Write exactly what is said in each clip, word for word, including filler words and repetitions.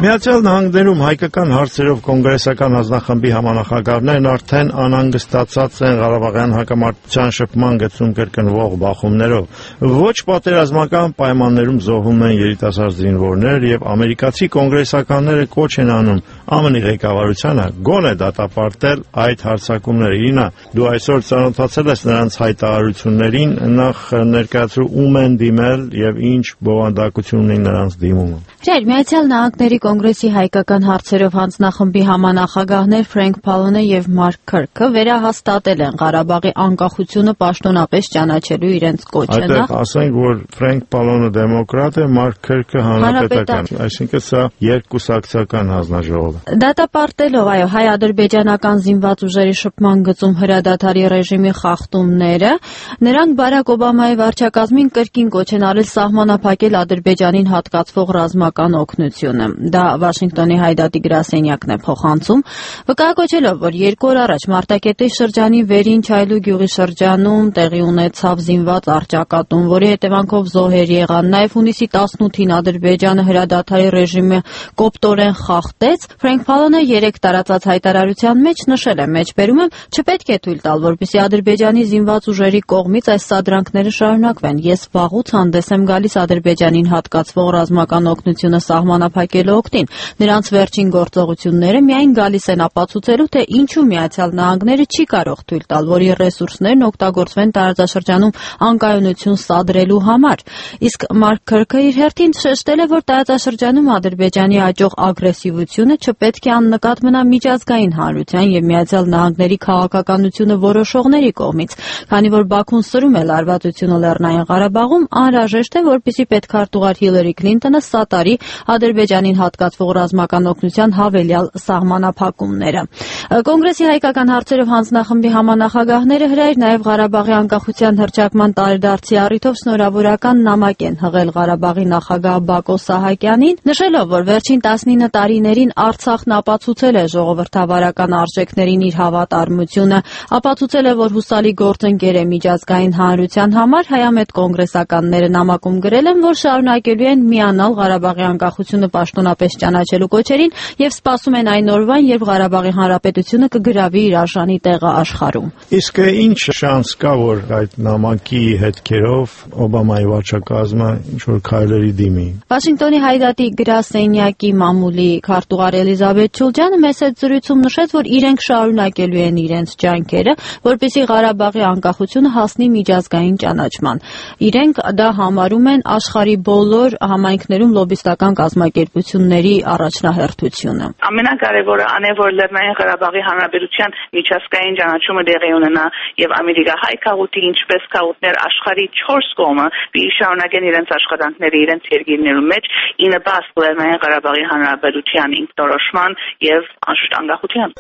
Միացյալ Նահանգներում հայկական հարցերով կոնգրեսական հանձնախմբի համանախագահներն արդեն անհանգստացած են Ղարաբաղյան հակամարտության շփման գծում կրկնվող բախումներով։ Ոչ պատերազմական պայմաններում զոհվում են երիտասարդ զինվորներ եւ ամերիկացի կոնգրեսականները կոչ են անում ԱՄՆ-ի ղեկավարությանը գոնե դատապարտել այդ հարձակումները։ Իրինա, դու այսօր ծանոթացել ես նրանց հայտարարություններին, նախ ներկայացրու ում են դիմել եւ ինչ բովանդակություն ունի նրանց դիմումը։ Չէ, Միացյալ Նահանգների Կոնգրեսի հայկական հարցերով հանձնախմբի համանախագահներ Ֆրենք Փալոնը եւ Մարկ Քըրքը վերահաստատել են Ղարաբաղի անկախությունը պաշտոնապես ճանաչելու իրենց կոչը։ Այդտեղ ասենք, որ Ֆրենք Փալոնը դեմոկրատ է, Մարկ Քըրքը հանրապետական, այսինքն սա երկուսակցական հանձնաժողով է։ Դատապարտելով, այո, հայ-ադրբեջանական զինված ուժերի շփման գծում հրադադարի ռեժիմի խախտումները, նրանք Բարակ Օբամայի վարչակազմին կրկին կոչ են արել սահմանափակել Ադրբեջանին հատկացվող ռազմական օգնությունը։ Դա Վաշինգտոնի հայդատի գրասենյակն է փոխանցում, վկայակոչելով, որ երկու օր առաջ Մարտակերտի շրջանի Վերին Չայլու գյուղի շրջանում տեղի ունեցավ զինված առճակատում, որի հետևանքով զոհեր եղան։ Նաև հունիսի տասնութին Ադրբեջանը հրադադարի ռեժիմը կոպտորեն խախտեց։ Ֆրենք Փալոնը երեք տարածած հայտարարության մեջ նշել է. «Մեջբերում եմ, չպետք է թույլ տալ, որպեսզի Ադրբեջանի զինված ուժերի կողմից այս սադրանքները շարունակվեն։ Ես վաղուց հանդես եմ գալիս Ադրբեջանին հատկացվող ռազմական օգնությունը սահմանափակելու օգտին։ Նրանց վերջին գործողությունները միայն գալիս են ապացուցելու, թե ինչու Միացյալ Նահանգները չի կարող թույլ տալ, որ իր ռեսուրսներն օգտագործվեն տարածաշրջանում անկայունություն սադրելու համար»։ Իսկ Մարկ Քըրքը իր հերթին շեշտել է, որ տարածաշրջանում Ադրբեջանի աճող ագրեսիվությունը չպետք է աննկատ մնա միջազգային հանրության եւ Միացյալ Նահանգների քաղաքականությունը որոշողների կողմից, քանի որ Բաքուն սրում է լարվածությունը Լեռնային Ղարաբաղում, անհրաժեշտ է, որպեսզի պետքարտուղար Հիլարի Քլինտոնը սատարի Ադրբեջանին հատկացվող ռազմական օգնության հավելյալ սահմանափակումները։ Կոնգրեսի հայկական հարցերով հանձնախմբի համանախագահները հրայր նաև Ղարաբաղի անկախության հռչակման տարեդարձի առիթով շնորհավորական նամակ են հղել Ղարաբաղի նախագահ Բակո Սահակյանին, նշելով, որ վերջին տասնինը տարիներին Արցախն ապացուցել է ժողովրդավարական արժեքներին իր հավատարմությունը, ապացուցել է, որ հուսալի գործընկեր է միջազգային հանրության համար։ Հայամետ կոնգրեսականները նամակում գրել են, որ շարունակելու են միանալ Ղարաբաղի անկախությունը պաշտոնապես ճանաչելու կոչերին եւ սպասում են այն օրվան, երբ Ղարաբաղի հանրապետությունը կգրավի իր արժանի տեղը աշխարհում։ Իսկ ինչ շանս կա, որ այդ նամակի հետքերով Օբամայի վարչակազմը ինչ որ քայլերի դիմի։ Վաշինգտոնի հայդատի գրասենյակի մամուլի քարտուղար Էլիզաբեթ Չուլջյանը մեծ զրույցում նշեց, որ իրենք շարունակելու են իրենց ջանքերը, որպեսզի Ղարաբաղի անկախությունը հասնի միջազգային ճանաչման։ Իրենք դա համարում են աշխարհի բոլոր համայնքներում լոբիստական կազմակերպությունների առաջնահերթությունը։ Ամենակարևորը ան է, որ Լեռնային Ղարաբաղի Հանրապետության միջազգային ճանաչումը տեղի ունենա եւ ամերիկահայ քաղուտի ինչպես քաղուտներ աշխարհի չորս կողմը պիտի շարունակեն իրենց աշխատանքները իրենց երկիրներում մեջ ի նպաստ Լեռնային Ղարաբաղի Հանրապետության ինքնորոշման եւ անշուշտ անկախության։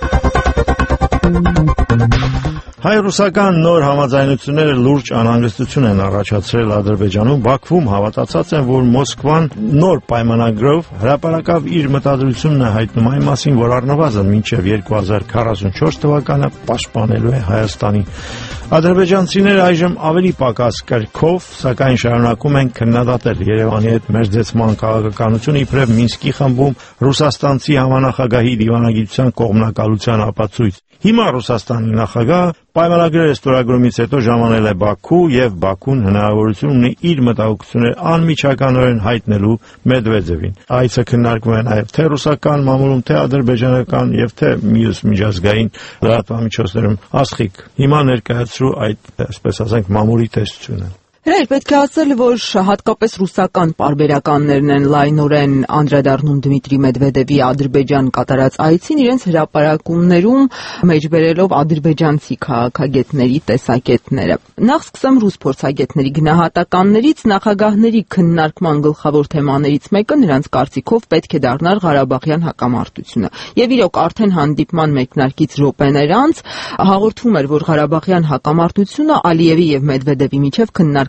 Հայ-ռուսական նոր համաձայնությունները լուրջ անհանգստություն են առաջացրել Ադրբեջանում։ Բաքվում հավատացած են, որ Մոսկվան նոր պայմանագրով հրապարակավ իր մտադրությունն է հայտնում այն մասին, որ առնվազն մինչև երկու հազար քառասունչորս թվականը պաշտպանելու է Հայաստանի։ Ադրբեջանցիները այժմ ավելի պակաս կրքով, սակայն շարունակում են քննադատել Երևանի հետ մերձեցման քաղաքականությունը իբրև Մինսկի խմբում ռուսաստանցի համանախագահի դիվանագիտության կողմնակալության ապացույց։ Հիմա Ռուսաստանի նախագահը պայմանագրերը ստորագրումից հետո ժամանել է Բաքու եւ Բաքուն հնարավորություն ունի իր մտահոգությունները անմիջականորեն հայտնելու Մեդվեդևին։ Այցը քննարկվում է նաեւ թե ռուսական մամուլում, թե ադրբեջանական եւ թե մյուս միջազգային լրատվամիջոցներում։ Աստղիկ, հիմա ներկայացրու այդ, այսպես ասենք, մամուլի տեսությունը։ Հրայր, պետք է ասել, որ հատկապես ռուսական պարբերականներն են լայնորեն անդրադառնում Դմիտրի Մեդվեդևի Ադրբեջան կատարած այցին, իրենց հրապարակումներում մեջբերելով ադրբեջանցի քաղաքագետների տեսակետները։ Նախ սկսեմ ռուս փորձագետների գնահատականներից, նախագահների քննարկման գլխավոր թեմաներից մեկը նրանց կարծիքով պետք է դառնար Ղարաբաղյան հակամարտությունը։ Եվ իրոք արդեն հանդիպման մեկնարկից րոպեներ անց հաղորդվում էր, որ Ղարաբաղյան հակամարտությունը Ալիևի եւ Մեդվեդևի միջև քննարկվում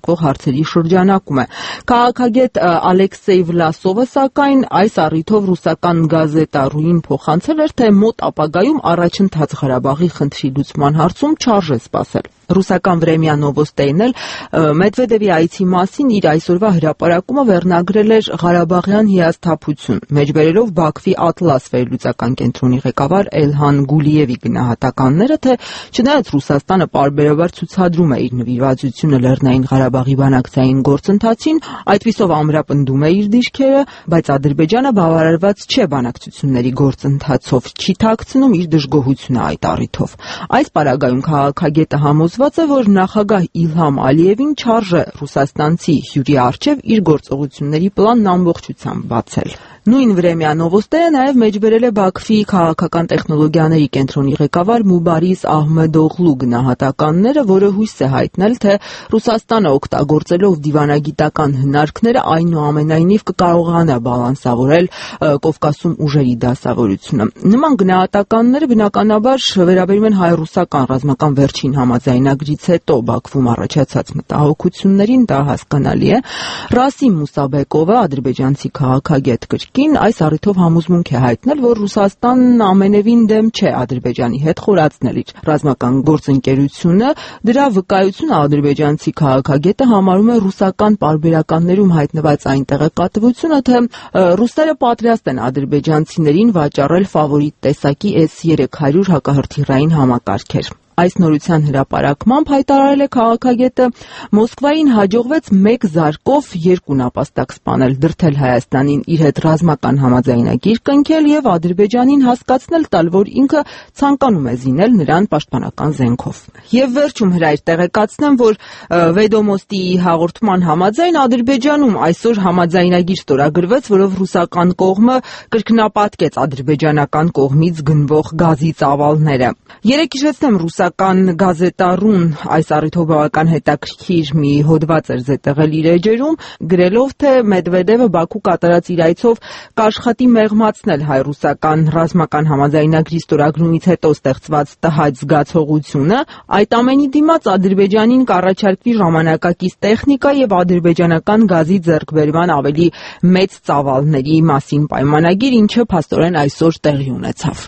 քննարկվող հարցերի շրջանակում է։ Քաղաքագետ Ալեքսեյ Վլասովը սակայն այս առիթով ռուսական գազետառուին փոխանցել էր, թե մոտ ապագայում առաջընթաց Ղարաբաղի խնդրի լուծման հարցում չարժե սպասել։ Ռուսական Vremya Novosti-ն էլ Մեդվեդևի այցի մասին իր այսօրվա հրապարակումը վերնագրել էր Ղարաբաղյան հիասթափություն, մեջբերելով Բաքվի Ատլաս վերլուծական կենտրոնի ղեկավար Էլհան Գուլիևի գնահատականները, թե չնայած Ռուսաստանը պարբերաբար ցուցադրում է իր նվիրվածությունը Լեռնային Ղարաբաղի բանակցային գործընթացին, այդպիսով ամրապնդում է իր դիրքերը, բայց Ադրբեջանը բավարարված չէ բանակցությունների գործընթացով, չի թաքցնում իր դժգոհությունը այդ առիթով։ Այս պարագայում քաղաքագետը համոզված է, որ նախագահ Իլհամ Ալիևին չարժե ռուսաստանցի հյուրի առջև իր գործողությունների պլանն ամբողջությամբ բացել։ Նույն Vremya Novosti-ը նաև մեջբերել է Բաքվի քաղաքական տեխնոլոգիաների կենտրոնի ղեկավար Մուբարիս Ահմեդօղլու գնահատականները, որը հույս է հայտնել, թե Ռուսաստանը օգտագործելով դիվանագիտական հնարքները այնուամենայնիվ կկարողանա բալանսավորել Կովկասում ուժերի դասավորությունը։ Նման գնահատականները բնականաբար վերաբերում են հայ-ռուսական ռազմական վերջին համաձայնագրից հետո Բաքվում առաջացած մտահոգություններին, դա հասկանալի է։ Ռասիմ Մուսաբեկովը, ադրբեջանցի քաղաքագետ կին այս առիթով համոզմունք է հայտնել, որ Ռուսաստանն ամենևին դեմ չէ Ադրբեջանի հետ խորացնել իր ռազմական գործընկերությունը։ Դրա վկայությունը ադրբեջանցի քաղաքագետը համարում է ռուսական պարբերականներում հայտնված այն տեղեկատվությունը, թե ռուսները պատրաստ են ադրբեջանցիներին վաճառել ֆավորիտ տեսակի էս երեք հարյուր հակահրթիռային համակարգեր։ Այս նորության հրապարակմամբ հայտարարել է քաղաքագետը, Մոսկվային հաջողվեց մեկ զարկով երկու նապաստակ սպանել, դրդել Հայաստանին իր հետ ռազմական համաձայնագիր կնքել եւ Ադրբեջանին հասկացնել տալ, որ ինքը ցանկանում է զինել նրան պաշտպանական զենքով։ Եվ վերջում հրայր տեղեկացնեմ, որ Վեդոմոստիի հաղորդման համաձայն Ադրբեջանում այսօր համաձայնագիր ստորագրվեց, որով ռուսական կողմը կրկնապատկեց ադրբեջանական կողմից գնվող գազի ծավալները։ Երեք հիշեցնեմ, ռուսական գազետառուն այս առիթով բավական հետաքրքիր մի հոդված էր զետեղել իր էջերում, գրելով, թե Մեդվեդևը Բաքու կատարած իր այցով կաշխատի մեղմացնել հայ-ռուսական ռազմական համաձայնագրի ստորագրումից հետո ստեղծված տհաճ զգացողությունը, այդ ամենի դիմաց Ադրբեջանին կառաջարկվի ժամանակակից տեխնիկա եւ ադրբեջանական գազի ձեռքբերման ավելի մեծ ծավալների մասին պայմանագիր, ինչը փաստորեն այսօր տեղի ունեցավ։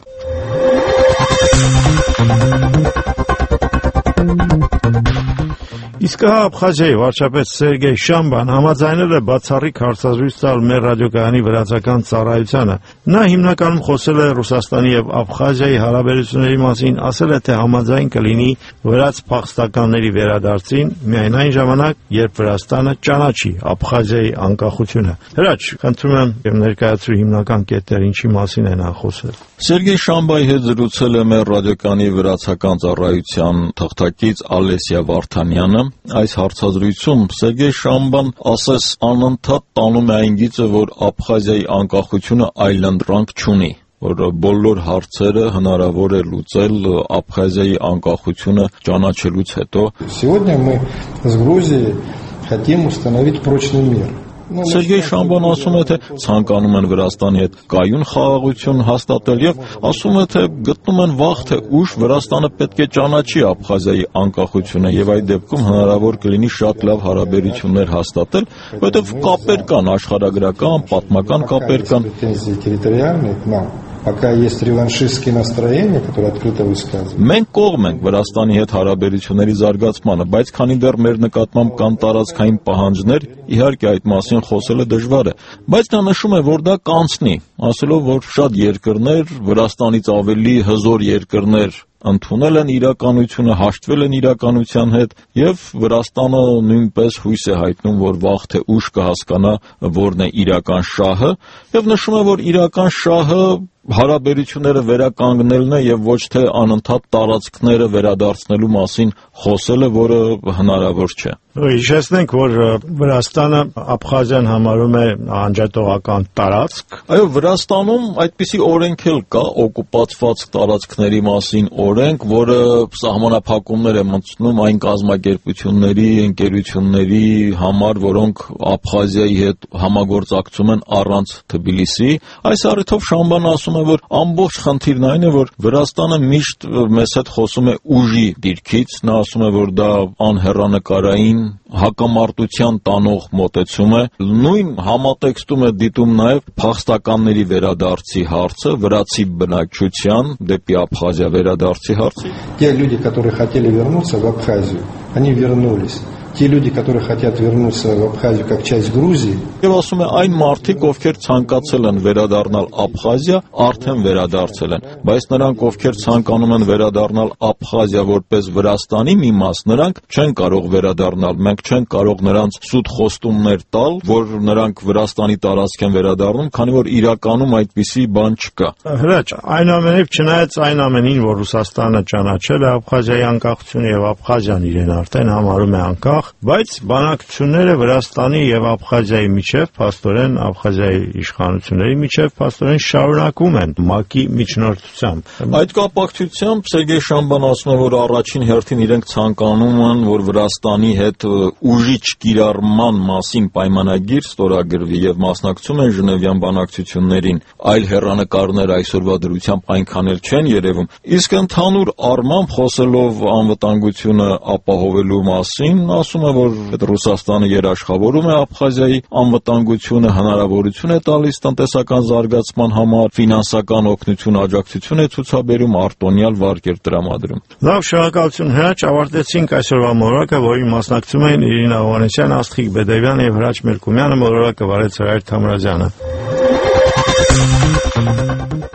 Իսկ հա Աբխազիայի վարչապետ Սերգեյ Շամբան համաձայնել է բացառիկ հարցազրույց տալ մեր ռադիոկայանի վրացական ծառայությանը։ Նա հիմնականում խոսել է Ռուսաստանի եւ Աբխազիայի հարաբերությունների մասին, ասել է, թե համաձայն կլինի վրաց փախստականների վերադարձին միայն այն ժամանակ, երբ Վրաստանը ճանաչի Աբխազիայի անկախությունը։ Հրաչ, խնդրում եմ եւ ներկայացրու հիմնական կետեր, ինչի մասին է նա խոսել։ Սերգեյ Շամբայի հետ զրուցել է մեր ռադիոկայանի վրացական ծառայության թղթակից Ալեսիա Վարդանյանը։ Այս հարցազրույցում Սերգեյ Շամբան ասես անընդհատ տանում է այն գիծը, որ Աբխազիայի անկախությունը այլընտրանք չունի, որ բոլոր հարցերը հնարավոր է լուծել Աբխազիայի անկախությունը ճանաչելուց հետո։ Сегодня мы с Грузией хотим установить прочный мир. Սերգեյ Շամբան ասում է, թե ցանկանում են Վրաստանի հետ կայուն խաղաղություն հաստատել եւ ասում է, թե գտնում են վաղ թե ուշ Վրաստանը պետք է ճանաչի Աբխազիայի անկախությունը եւ այդ դեպքում հնարավոր կլինի շատ լավ հարաբերություններ հաստատել, որովհետեւ կապեր կան, աշխարհագրական, պատմական կապեր կան։ Пока есть реваншистские настроения, которые открыто высказывают. Մենք կողմ ենք Վրաստանի հետ հարաբերությունների զարգացմանը, բայց քանի դեռ մեր նկատմամբ կան տարածքային պահանջներ, իհարկե այդ մասին խոսելը դժվար է, բայց նա նշում է, որ դա կանցնի, ասելով, որ շատ երկրներ, Վրաստանից ավելի հզոր երկրներ ընդունել են իրականությունը, հաշտվել են իրականության հետ եւ Վրաստանը նույնպես հույս է հայտնում, որ վաղ թե ուշ կհասկանա որն է իրական շահը եւ նշում է, որ իրական շահը հարաբերությունները վերականգնելն է եւ ոչ թե անընդհատ տարածքները վերադարձնելու մասին խոսելը, որը հնարավոր չէ։ Հիշեցնենք, որ Վրաստանը Աբխազիան համարում է անջատողական տարածք։ Այո, Վրաստանում այդպիսի օրենք էլ կա, օկուպացված տարածքների մասին օրենք, որը սահմանափակումներ է մտցնում այն կազմակերպությունների, ընկերությունների համար, որոնք Աբխազիայի հետ համագործակցում են առանց Թբիլիսի։ Այս առիթով Շամբան ասում է, որ ամբողջ խնդիրն այն է, որ Վրաստանը միշտ մեզ հետ խոսում է ուժի դիրքից, նա ասում է, որ դա անհեռանկարային հակամարտության տանող մոտեցում է։ Նույն համատեքստում է դիտում նաև փախստականների վերադարձի հարցը, վրացի բնակչության դեպի Աբխազիա վերադարձի հարցը։ Те люди, которые хотели вернуться в Абхазию, они вернулись. Те люди, которые хотят вернуться в Абхазию как часть Грузии, Եվ ասում է այն մարդիկ, ովքեր ցանկացել են վերադառնալ Աբխազիա, արդեն վերադարձել են, բայց նրանք, ովքեր ցանկանում են վերադառնալ Աբխազիա որպես Վրաստանի մի մաս, նրանք չեն կարող վերադառնալ։ Մենք չենք կարող նրանց սուտ խոստումներ տալ, որ նրանք Վրաստանի տարածք են վերադառնում, քանի որ իրականում այդպիսի բան չկա։ Հրաչ, այնուամենայնիվ չնայած այն ամենին, որ Ռուսաստանը ճանաչել է Աբխազիայի անկախությունը եւ Աբխազիան իրեն արդեն համարում է անկախ, բայց բանակցությունները Վրաստանի եւ Աբխազիայի միջև, փաստորեն Աբխազիայի իշխանությունների միջև, փաստորեն շարունակվում են ՄԱԿ-ի միջնորդությամբ։ Այդ կապակցությամբ Սերգեյ Շամբան ասում է, որ առաջին հերթին իրենք ցանկանում են, որ Վրաստանի հետ ուժի չկիրառման մասին պայմանագիր ստորագրվի եւ մասնակցում են Ժնևյան բանակցություններին։ Այլ հեռանկարներ այսօրվա դրությամբ այնքան էլ չեն երևում։ Իսկ ընդհանուր առմամբ խոսելով անվտանգությունը ապահովելու մասին, ասում է, որ Ռուսաստանը երաշխավորում է Աբխազիայի անվտանգությունը, հնարավորություն է տալիս տնտեսական զարգացման համար, ֆինանսական օգնություն, աջակցություն է ցուցաբերում, արտոնյալ վարկեր տրամադրում։ Լավ, շնորհակալություն Հրաչ, ավարտեցինք այսօրվա մոլորակը, որին մասնակցում էին Իրինա Հովհաննիսյան, Աստղիկ Բեդևյան եւ Հրաչ Մերկումյանը, մոլորակը վարեց Հրայր Թամրազյանը։